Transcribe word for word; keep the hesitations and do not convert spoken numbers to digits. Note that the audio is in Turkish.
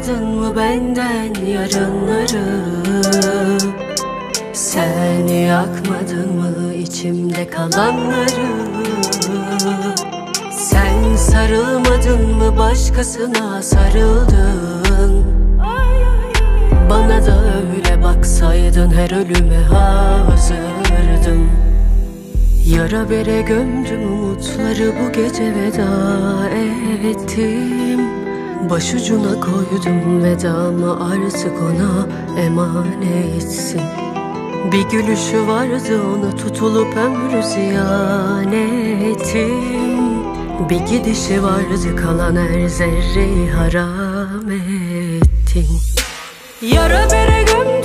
Saklamadın mı benden yarınları? Sen yakmadın mı içimde kalanları? Sen sarılmadın mı başkasına sarıldın? Bana da öyle baksaydın her ölüme hazırdım. Yara bere gömdüm umutları, bu gece veda ettim. Başucuna koydum vedamı, artık ona emanetsin. Bir gülüşü vardı, ona tutulup ömrü ziyan ettim. Bir gidişi vardı, kalan her zerreyi haram ettin. Yara bere gömdüm